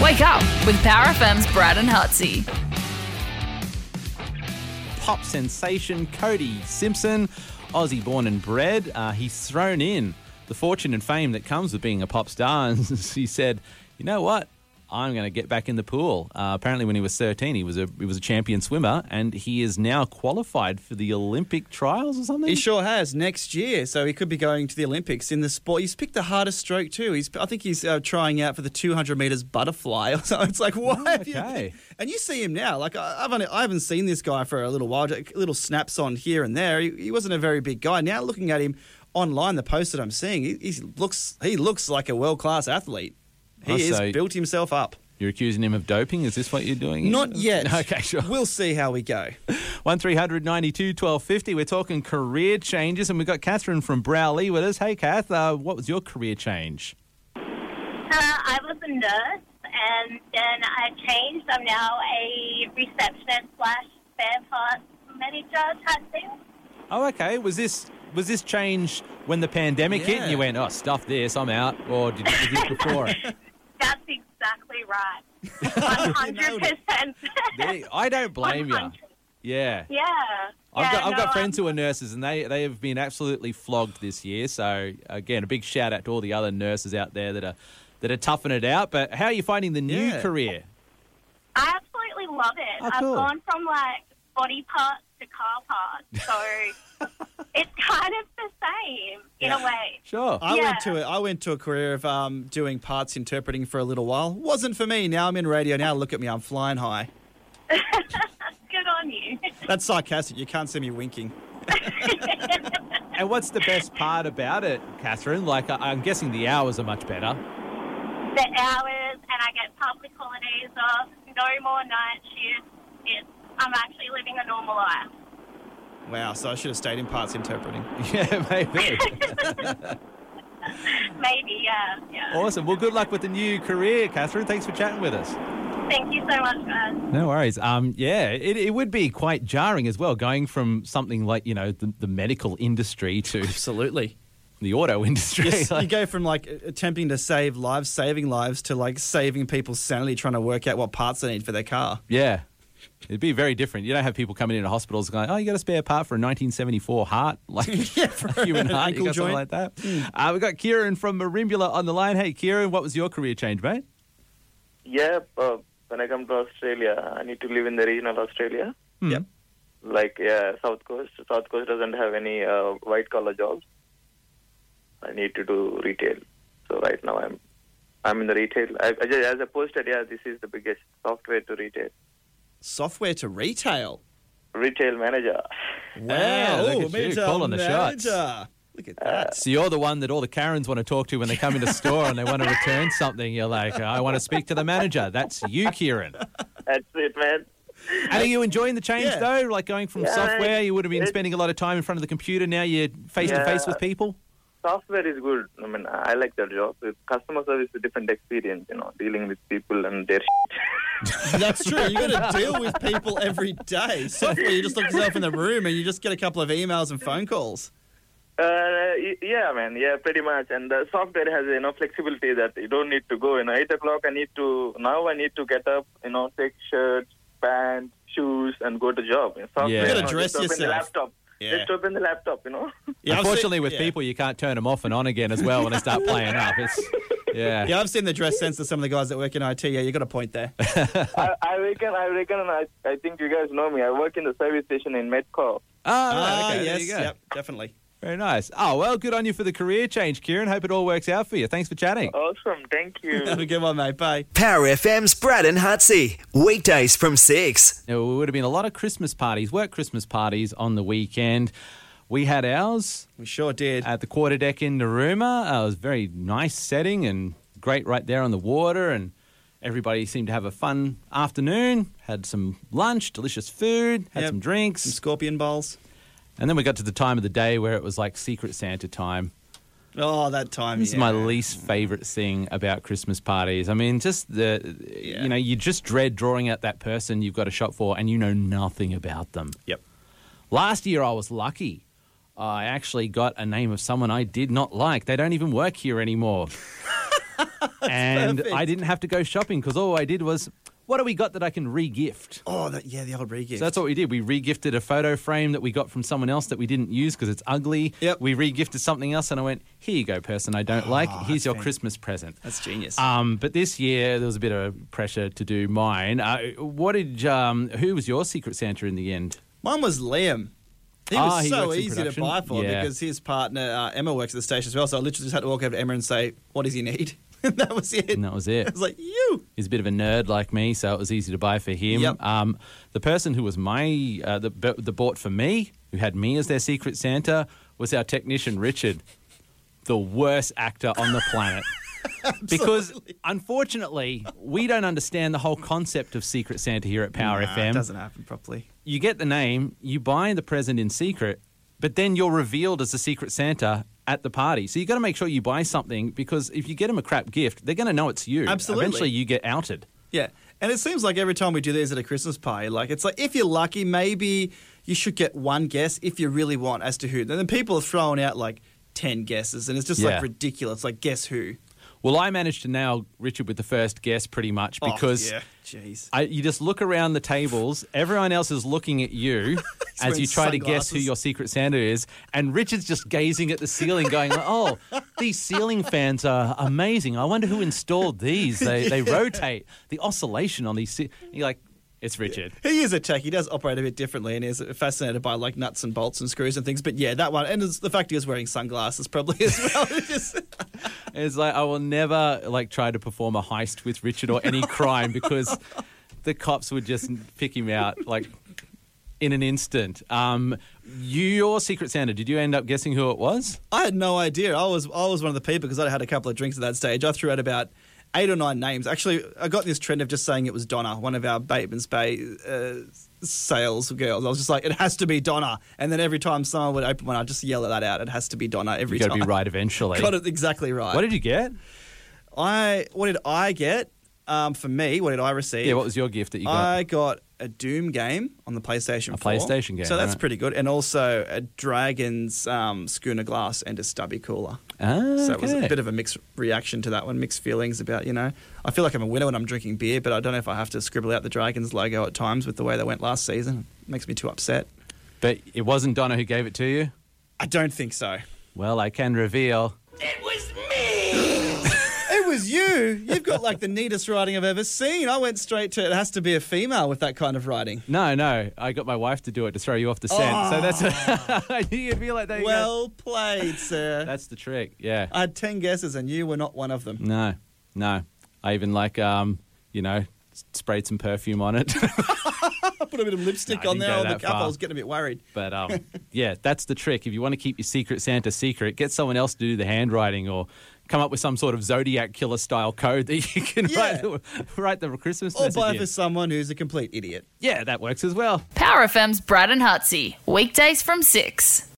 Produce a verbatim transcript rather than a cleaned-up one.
Wake up with Power F M's Brad and Hutsy. Pop sensation Cody Simpson, Aussie born and bred. Uh, he's thrown in the fortune and fame that comes with being a pop star, and he said, you know what? I'm going to get back in the pool. Uh, apparently when he was thirteen, he was a he was a champion swimmer, and he is now qualified for the Olympic trials or something? He sure has, next year. So he could be going to the Olympics in the sport. He's picked the hardest stroke too. He's I think he's uh, trying out for the two hundred metres butterfly. So it's like, what? Oh, okay. You, and you see him now. Like I, I've only, I haven't seen this guy for a little while. Little snaps on here and there. He, he wasn't a very big guy. Now looking at him online, the post that I'm seeing, he, he looks he looks like a world-class athlete. He Oh, has so built himself up. You're accusing him of doping? Is this what you're doing? Not yet. Okay, sure. We'll see how we go. one three hundred ninety-two twelve fifty. We're talking career changes, and we've got Catherine from Browley with us. Hey, Kath, uh, what was your career change? Uh, I was a nurse, and then I changed. I'm now a receptionist slash spare parts manager type thing. Oh, okay. Was this was this change when the pandemic hit Yeah. and you went, oh, stuff this, I'm out, or did was this before it? That's exactly right. one hundred percent. There- I don't blame you. one hundred. Yeah. Yeah. I've yeah, got I've no, got friends um, who are nurses, and they, they have been absolutely flogged this year. So again, a big shout out to all the other nurses out there that are that are toughing it out. But how are you finding the new Yeah. career? I absolutely love it. Oh, cool. I've gone from like body parts to car parts, so it's kind of the same in Yeah. a way. Sure. I Yeah. went to a, I went to a career of um, doing parts interpreting for a little while. Wasn't for me. Now I'm in radio. Now look at me. I'm flying high. Good on you. That's sarcastic. You can't see me winking. And what's the best part about it, Catherine? Like, I- I'm guessing the hours are much better. The hours, and I get public holidays off. No more night shifts. It's, I'm actually living a normal life. Wow. So I should have stayed in parts interpreting. Yeah, maybe. Maybe, yeah, yeah. Awesome. Well, good luck with the new career, Catherine. Thanks for chatting with us. Thank you so much, guys. No worries. Um, yeah, it, it would be quite jarring as well, going from something like, you know, the, the medical industry to Absolutely. the auto industry. Yes, you Like- go from like attempting to save lives, saving lives, to like saving people's sanity, trying to work out what parts they need for their car. yeah. It'd be very different. You don't have people coming into hospitals going, oh, you got a spare part for a nineteen seventy-four heart, like Yeah, for a human an heart, ankle you got something joint. like that. Uh, we've got Kieran from Marimbula on the line. Hey, Kieran, what was your career change, mate? Yeah, uh, when I come to Australia, I need to live in the regional Australia. Hmm. Yep. Like, yeah, South Coast. South Coast doesn't have any uh, white-collar jobs. I need to do retail. So right now I'm I'm in the retail. I, I just, as I posted, yeah, this is the biggest software to retail. Software to retail. Retail manager. Wow. look Ooh, at you, retail calling the shots. manager. Look at that. So you're the one that all the Karens want to talk to when they come into the store and they want to return something. You're like, I want to speak to the manager. That's you, Kieran. That's it, man. And are you enjoying the change, Yeah. though? Like going from Yeah, software, you would have been it- spending a lot of time in front of the computer. Now you're face-to-face Yeah. with people? Software is good. I mean, I like that job. With customer service is a different experience, you know, dealing with people and their shit. That's true. You got to deal with people every day. Software, you just look yourself in the room and you just get a couple of emails and phone calls. Uh, y- yeah, man. Yeah, pretty much. And the software has enough flexibility that you don't need to go. You know, eight o'clock. I need to now. I need to get up. You know, take shirts, pants, shoes, and go to job. In software, Yeah. You gotta know, dress just open the yourself. laptop. Yeah. Just open the laptop. You know. Yeah, I've Unfortunately, seen- with yeah. people, you can't turn them off and on again as well when they start playing up. It's, yeah. Yeah, I've seen the dress sense of some of the guys that work in I T. Yeah, you got a point there. I, I reckon. I reckon. And I, I think you guys know me. I work in the service station in Metco. Oh, right, Ah, okay, there yes, you go. yep, definitely. Very nice. Oh, well, good on you for the career change, Kieran. Hope it all works out for you. Thanks for chatting. Awesome. Thank you. Have a good one, mate. Bye. Power F M's Brad and Hutsy. Weekdays from six. There would have been a lot of Christmas parties, work Christmas parties on the weekend. We had ours We sure did. at the quarter deck in Narooma. Uh, it was a very nice setting and great right there on the water, and everybody seemed to have a fun afternoon, had some lunch, delicious food, had Yep. some drinks. Some scorpion bowls. And then we got to the time of the day where it was like Secret Santa time. Oh, that time. This is yeah. my least favourite thing about Christmas parties. I mean, just the, Yeah. you know, you just dread drawing out that person you've got a shot for and you know nothing about them. Yep. Last year I was lucky. I actually got a name of someone I did not like. They don't even work here anymore. and perfect. I didn't have to go shopping because all I did was, what do we got that I can re-gift? Oh, that, yeah, the old re-gift. So that's what we did. We re-gifted a photo frame that we got from someone else that we didn't use because it's ugly. Yep. We re-gifted something else and I went, here you go, person I don't like. Here's that's your fan- Christmas present. That's genius. Um, but this year there was a bit of pressure to do mine. Uh, what did? Um, who was your Secret Santa in the end? Mine was Liam. He Ah, was he so works in easy to production? buy for Yeah. because his partner, uh, Emma, works at the station as well. So I literally just had to walk over to Emma and say, what does he need? And that was it. And that was it. I was like, you. He's a bit of a nerd like me, so it was easy to buy for him. Yep. Um, the person who was my uh, the the bought for me, who had me as their Secret Santa, was our technician Richard, the worst actor on the planet. Because unfortunately, we don't understand the whole concept of Secret Santa here at Power Nah, F M. It doesn't happen properly. You get the name, you buy the present in secret, but then you're revealed as the Secret Santa at the party. So you got to make sure you buy something because if you get them a crap gift, they're going to know it's you. Absolutely. Eventually, you get outed. Yeah. And it seems like every time we do these at a Christmas party, like it's like if you're lucky, maybe you should get one guess if you really want as to who. And then people are throwing out like ten guesses and it's just Yeah. like ridiculous. Like, guess who? Well, I managed to nail Richard with the first guess pretty much because Oh, yeah. Jeez. I, you just look around the tables, everyone else is looking at you as wearing you try to guess who sunglasses. your Secret Santa is, and Richard's just gazing at the ceiling going, oh, these ceiling fans are amazing. I wonder who installed these. They, they rotate. The oscillation on these... Ce-. You're like, it's Richard. He is a tech. He does operate a bit differently and is fascinated by like nuts and bolts and screws and things. But yeah, that one. And it's the fact he was wearing sunglasses probably as well. It just... It's like, I will never like try to perform a heist with Richard or any crime because the cops would just pick him out like in an instant. Um, you, your Secret Santa, did you end up guessing who it was? I had no idea. I was I was one of the people because I had a couple of drinks at that stage. I threw out about eight or nine names. Actually, I got this trend of just saying it was Donna, one of our Bateman's Bay uh, sales girls. I was just like, it has to be Donna. And then every time someone would open one, I'd just yell that out. It has to be Donna every You got time. to be right eventually. Got it exactly right. What did you get? I what did I get? Um, for me, what did I receive? Yeah, what was your gift that you got? I got a Doom game on the PlayStation A four. PlayStation game, So that's right. pretty good. And also a Dragon's um, schooner glass and a stubby cooler. Ah, So it was a okay. bit of a mixed reaction to that one, mixed feelings about, you know, I feel like I'm a winner when I'm drinking beer, but I don't know if I have to scribble out the Dragons logo at times with the way they went last season. It makes me too upset. But it wasn't Donna who gave it to you? I don't think so. Well, I can reveal. It was you. You've got like the neatest writing I've ever seen. I went straight to it has to be a female with that kind of writing. No, no. I got my wife to do it to throw you off the scent. So that's... I knew you'd be like, there you go. Well played, sir. That's the trick, yeah. I had ten guesses and you were not one of them. No, no. I even like, um, you know, s- sprayed some perfume on it. I put a bit of lipstick No, I on didn't there go on the that cup. I far. was getting a bit worried. But um, yeah, that's the trick. If you want to keep your Secret Santa secret, get someone else to do the handwriting or come up with some sort of Zodiac killer style code that you can Yeah. write, the, write the Christmas Or message buy in. for someone who's a complete idiot. Yeah, that works as well. Power F M's Brad and Hutsy. Weekdays from six.